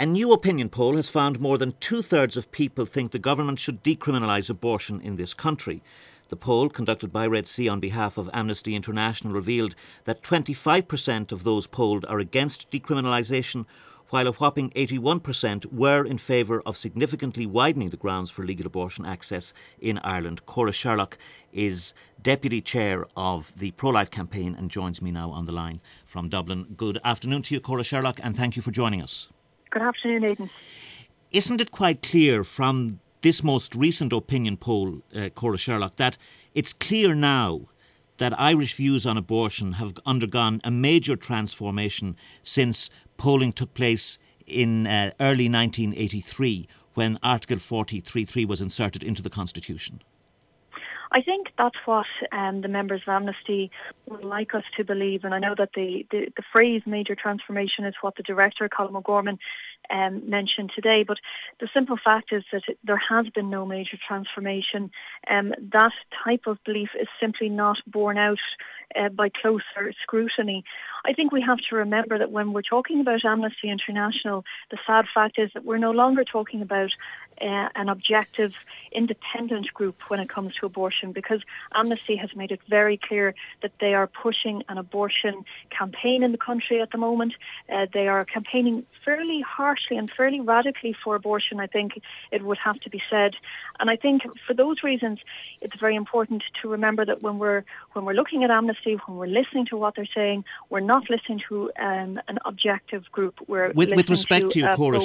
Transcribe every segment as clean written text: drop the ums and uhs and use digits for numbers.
A new opinion poll has found more than two-thirds of people think the government should decriminalise abortion in this country. The poll, conducted by Red C on behalf of Amnesty International, revealed that 25% of those polled are against decriminalisation, while a whopping 81% were in favour of significantly widening the grounds for legal abortion access in Ireland. Cora Sherlock is Deputy Chair of the Pro-Life Campaign and joins me now on the line from Dublin. Good afternoon to you, Cora Sherlock, and thank you for joining us. Good afternoon, Aidan. Isn't it quite clear from this most recent opinion poll, Cora Sherlock, that it's clear now that Irish views on abortion have undergone a major transformation since polling took place in early 1983 when Article 43.3 was inserted into the Constitution? I think that's what the members of Amnesty would like us to believe, and I know that the phrase major transformation is what the director, Colm O'Gorman, mentioned today, but the simple fact is that there has been no major transformation. That type of belief is simply not borne out by closer scrutiny. I think we have to remember that when we're talking about Amnesty International, the sad fact is that we're no longer talking about an objective, independent group when it comes to abortion, because Amnesty has made it very clear that they are pushing an abortion campaign in the country at the moment. They are campaigning fairly harshly and fairly radically for abortion, I think it would have to be said. And I think for those reasons, it's very important to remember that when we're looking at Amnesty, when we're listening to what they're saying, we're not listening to an objective group. With respect to you, Cora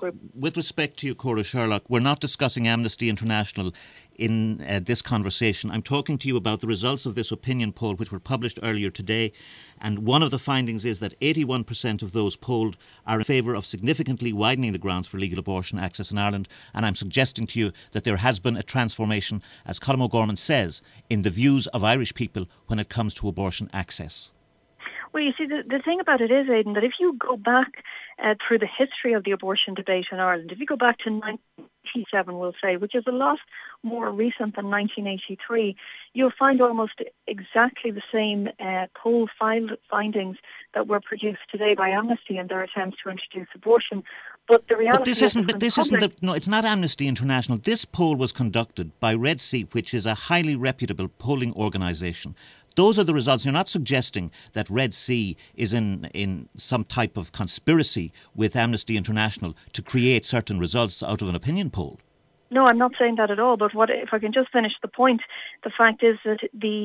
Sherlock, we're not discussing Amnesty International in this conversation. I'm talking to you about the results of this opinion poll, which were published earlier today. And one of the findings is that 81% of those polled are in favour of significantly widening the grounds for legal abortion access in Ireland. And I'm suggesting to you that there has been a transformation, as Colm O'Gorman says, in the views of Irish people when it comes to abortion access. Well, you see, the thing about it is, Aidan, that if you go back through the history of the abortion debate in Ireland, if you go back to 1987, we'll say, which is a lot more recent than 1983, you'll find almost exactly the same poll findings that were produced today by Amnesty in their attempts to introduce abortion. But the reality it's not Amnesty International. This poll was conducted by Red C, which is a highly reputable polling organisation. Those are the results. You're not suggesting that Red C is in some type of conspiracy with Amnesty International to create certain results out of an opinion poll. No, I'm not saying that at all, but if I can just finish the point, the fact is that the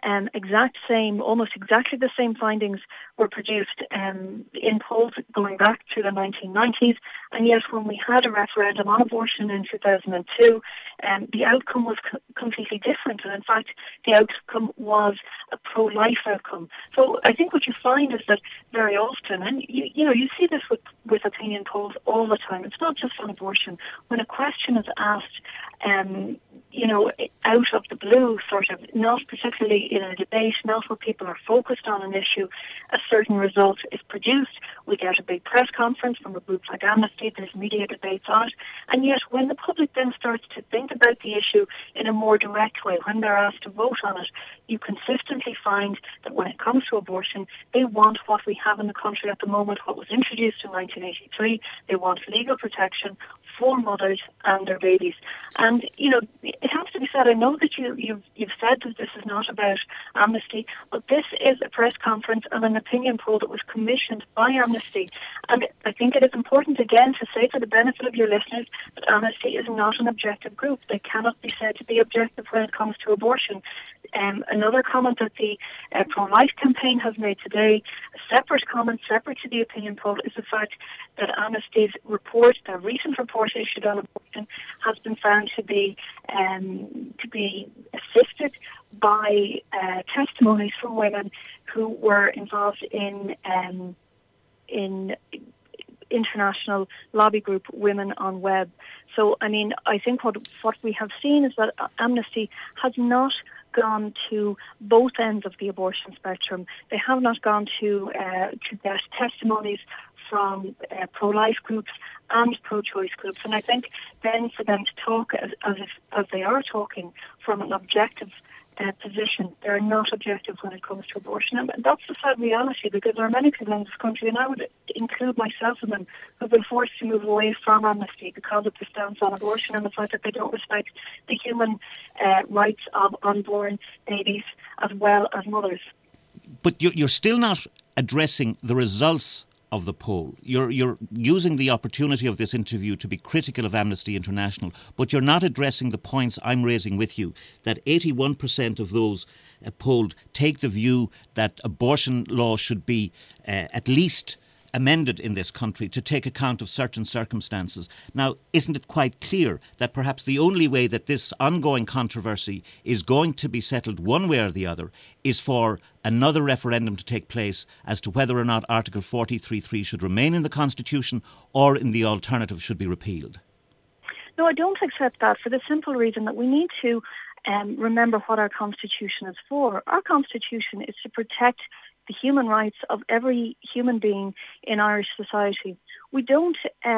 almost exactly the same findings were produced in polls going back to the 1990s, and yet when we had a referendum on abortion in 2002, the outcome was completely different, and in fact the outcome was a pro-life outcome. So I think what you find is that very often, and you see this with opinion polls all the time, it's not just on abortion, when a question is asked out of the blue, sort of, not particularly in a debate, not where people are focused on an issue, a certain result is produced. We get a big press conference from a group like Amnesty, there's media debates on it, and yet when the public then starts to think about the issue in a more direct way, when they're asked to vote on it, you consistently find that when it comes to abortion, they want what we have in the country at the moment, what was introduced in 1983. They want legal protection for mothers and their babies. And, it has to be said, I know that you've said that this is not about Amnesty, but this is a press conference and an opinion poll that was commissioned by Amnesty. And I think it is important, again, to say for the benefit of your listeners that Amnesty is not an objective group. They cannot be said to be objective when it comes to abortion. Another comment that the Pro-Life Campaign has made today, a separate comment, separate to the opinion poll, is the fact that Amnesty's report, their recent report issued on abortion, has been found to be assisted by testimonies from women who were involved in international lobby group Women on Web. So, I think what we have seen is that Amnesty has not gone to both ends of the abortion spectrum. They have not gone to get testimonies from pro-life groups and pro-choice groups. And I think then for them to talk as they are talking from an objective position. They're not objective when it comes to abortion. And that's the sad reality, because there are many people in this country, and I would include myself in them, who have been forced to move away from Amnesty because of the stance on abortion and the fact that they don't respect the human rights of unborn babies as well as mothers. But you're still not addressing the results of the poll. You're using the opportunity of this interview to be critical of Amnesty International, but you're not addressing the points I'm raising with you, that 81% of those polled take the view that abortion law should be at least amended in this country to take account of certain circumstances. Now, isn't it quite clear that perhaps the only way that this ongoing controversy is going to be settled one way or the other is for another referendum to take place as to whether or not Article 43.3 should remain in the Constitution or in the alternative should be repealed? No, I don't accept that, for the simple reason that we need to remember what our Constitution is for. Our Constitution is to protect the human rights of every human being in Irish society. We don't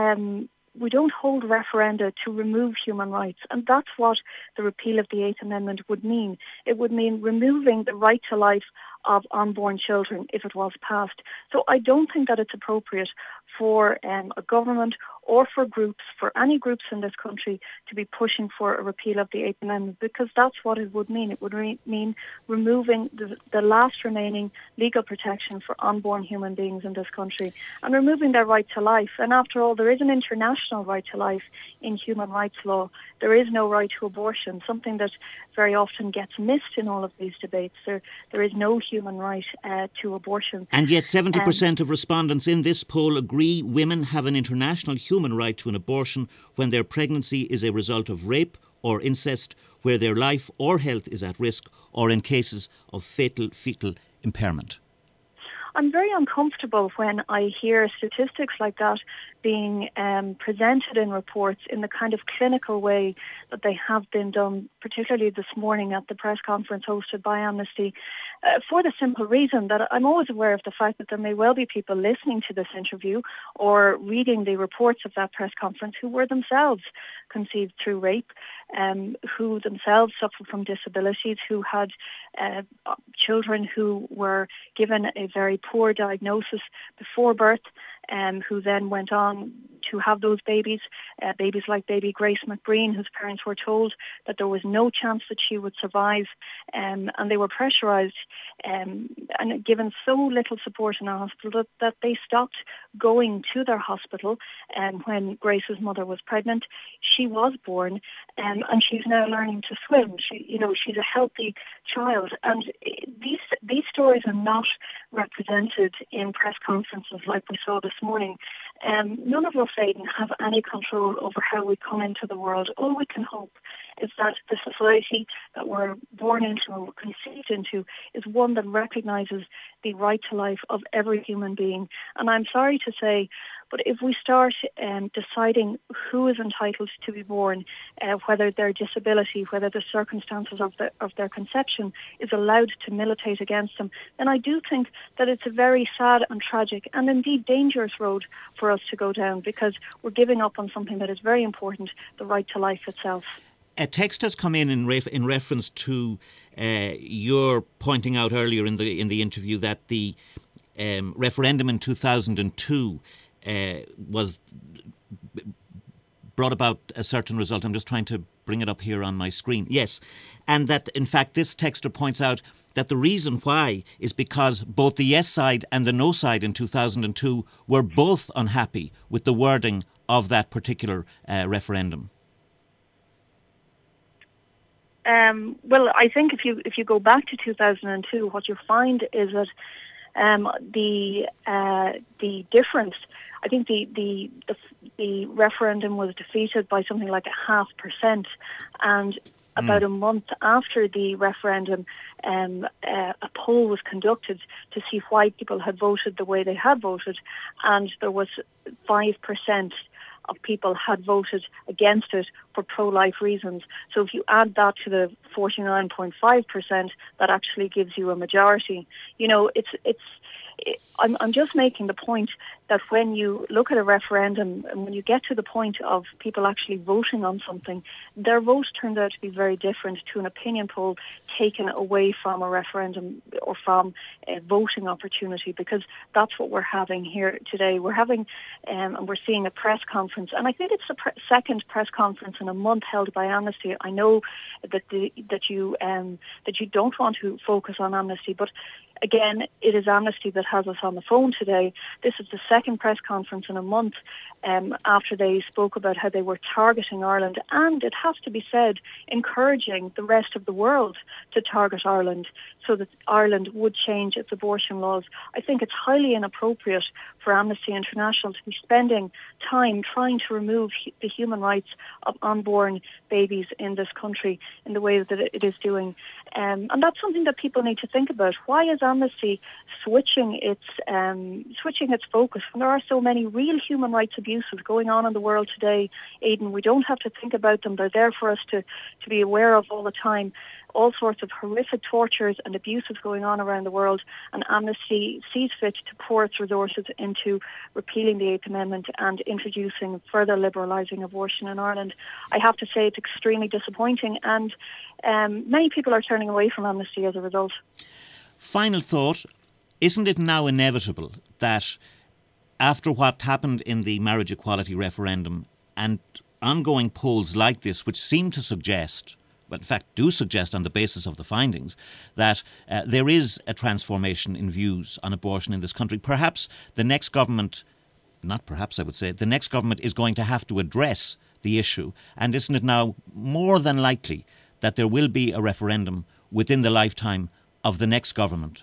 hold referenda to remove human rights, and that's what the repeal of the Eighth Amendment would mean. It would mean removing the right to life of unborn children if it was passed. So I don't think that it's appropriate for a government or for any groups in this country to be pushing for a repeal of the Eighth Amendment, because that's what it would mean. It would mean removing the last remaining legal protection for unborn human beings in this country and removing their right to life. And after all, there is an international right to life in human rights law. There is no right to abortion, something that very often gets missed in all of these debates. There is no human right to abortion. And yet 70% of respondents in this poll agree women have an international human right to an abortion when their pregnancy is a result of rape or incest, where their life or health is at risk, or in cases of fatal fetal impairment. I'm very uncomfortable when I hear statistics like that being presented in reports in the kind of clinical way that they have been done, particularly this morning at the press conference hosted by Amnesty, for the simple reason that I'm always aware of the fact that there may well be people listening to this interview or reading the reports of that press conference who were themselves conceived through rape, who themselves suffer from disabilities, who had children who were given a very poor diagnosis before birth, who then went on to have those babies like baby Grace McBreen, whose parents were told that there was no chance that she would survive, and they were pressurised and given so little support in a hospital that they stopped going to their hospital. When Grace's mother was pregnant, she was born, and she's now learning to swim. She's a healthy child, and these stories are not represented in press conferences like we saw this morning. None of us, Aidan, have any control over how we come into the world. All we can hope is that the society that we're born into and we're conceived into is one that recognises the right to life of every human being. And I'm sorry to say, but if we start deciding who is entitled to be born, whether their disability, whether the circumstances of their conception is allowed to militate against them, then I do think that it's a very sad and tragic and indeed dangerous road for us to go down, because we're giving up on something that is very important, the right to life itself. A text has come in reference to your pointing out earlier in the interview that the referendum in 2002 was brought about a certain result. I'm just trying to bring it up here on my screen. Yes, and that in fact this texter points out that the reason why is because both the yes side and the no side in 2002 were both unhappy with the wording of that particular referendum. Well, I think if you go back to 2002, what you find is that the difference, I think the referendum was defeated by something like 0.5%, and about a month after the referendum, a poll was conducted to see why people had voted the way they had voted, and there was 5% of people had voted against it for pro-life reasons. So if you add that to the 49.5%, that actually gives you a majority. I'm just making the point that when you look at a referendum and when you get to the point of people actually voting on something, their vote turns out to be very different to an opinion poll taken away from a referendum or from a voting opportunity, because that's what we're having here today. We're having, and we're seeing a press conference, and I think it's the second press conference in a month held by Amnesty. I know that you don't want to focus on Amnesty, but again, it is Amnesty that has us on the phone today. This is the second press conference in a month after they spoke about how they were targeting Ireland, and it has to be said, encouraging the rest of the world to target Ireland so that Ireland would change its abortion laws. I think it's highly inappropriate for Amnesty International to be spending time trying to remove the human rights of unborn babies in this country in the way that it is doing. And that's something that people need to think about. Why is Amnesty switching its focus when there are so many real human rights abuses going on in the world today? Aidan, we don't have to think about them. They're there for us to be aware of all the time. All sorts of horrific tortures and abuses going on around the world, and Amnesty sees fit to pour its resources into repealing the Eighth Amendment and introducing further liberalising abortion in Ireland. I have to say it's extremely disappointing, and many people are turning away from Amnesty as a result. Final thought, isn't it now inevitable that after what happened in the marriage equality referendum and ongoing polls like this, which seem to suggest, but in fact do suggest on the basis of the findings, that there is a transformation in views on abortion in this country, perhaps the next government, not perhaps I would say, the next government is going to have to address the issue, and isn't it now more than likely that there will be a referendum within the lifetime of the next government?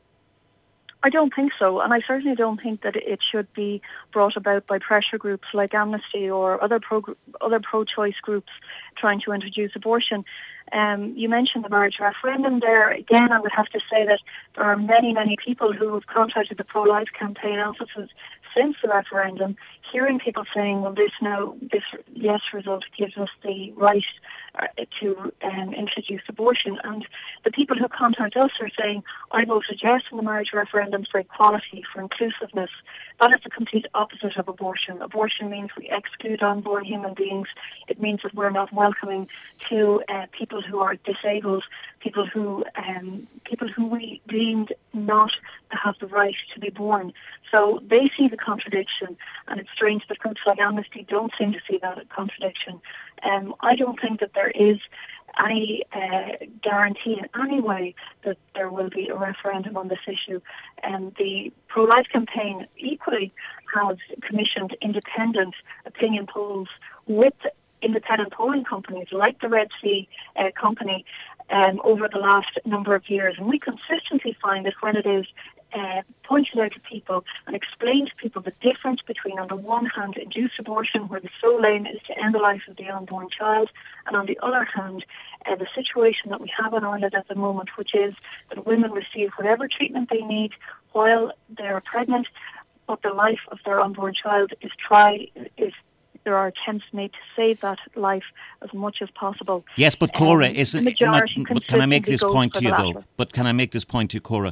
I don't think so, and I certainly don't think that it should be brought about by pressure groups like Amnesty or other pro-choice groups trying to introduce abortion. You mentioned the marriage referendum there. Again, I would have to say that there are many, many people who have contacted the pro-life campaign offices since the referendum, hearing people saying, well, this yes result gives us the right to introduce abortion. And the people who contact us are saying, I voted yes in the marriage referendum for equality, for inclusiveness. That is the complete opposite of abortion. Abortion means we exclude unborn human beings. It means that we're not welcoming to people who are disabled, people who we deemed not to have the right to be born. So they see the contradiction, and it's strange that groups like Amnesty don't seem to see that contradiction. I don't think that there is any guarantee in any way that there will be a referendum on this issue. The pro-life campaign equally has commissioned independent opinion polls with independent polling companies like the Red C company over the last number of years. And we consistently find that when it is pointed out to people and explained to people the difference between, on the one hand, induced abortion, where the sole aim is to end the life of the unborn child, and on the other hand, the situation that we have in Ireland at the moment, which is that women receive whatever treatment they need while they're pregnant, but the life of their unborn child is there are attempts made to save that life as much as possible. Yes, but Cora, can I make this point to you though? But can I make this point to you, Cora?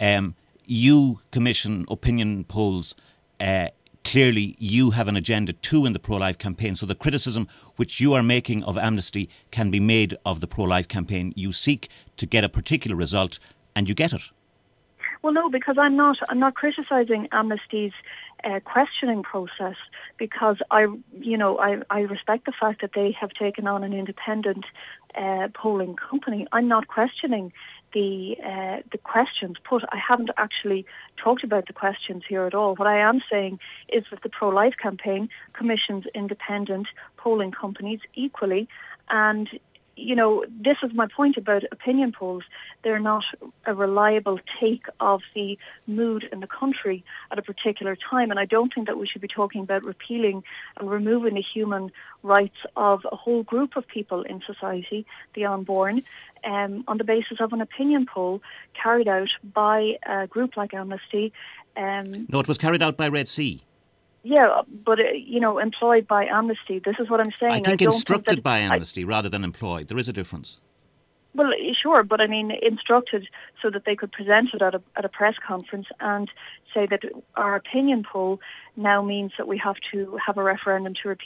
You commission opinion polls. Clearly, you have an agenda too in the pro-life campaign. So the criticism which you are making of Amnesty can be made of the pro-life campaign. You seek to get a particular result, and you get it. Well, no, because I'm not criticising Amnesty's questioning process, because I respect the fact that they have taken on an independent polling company. I'm not questioning the questions put. I haven't actually talked about the questions here at all. What I am saying is that the pro-life campaign commissions independent polling companies equally, and this is my point about opinion polls. They're not a reliable take of the mood in the country at a particular time. And I don't think that we should be talking about repealing and removing the human rights of a whole group of people in society, the unborn, on the basis of an opinion poll carried out by a group like Amnesty. No, it was carried out by Red C. Yeah, but, employed by Amnesty. This is what I'm saying. I think instructed by Amnesty rather than employed. There is a difference. Well, sure, but I mean, instructed so that they could present it at a press conference and say that our opinion poll now means that we have to have a referendum to repeal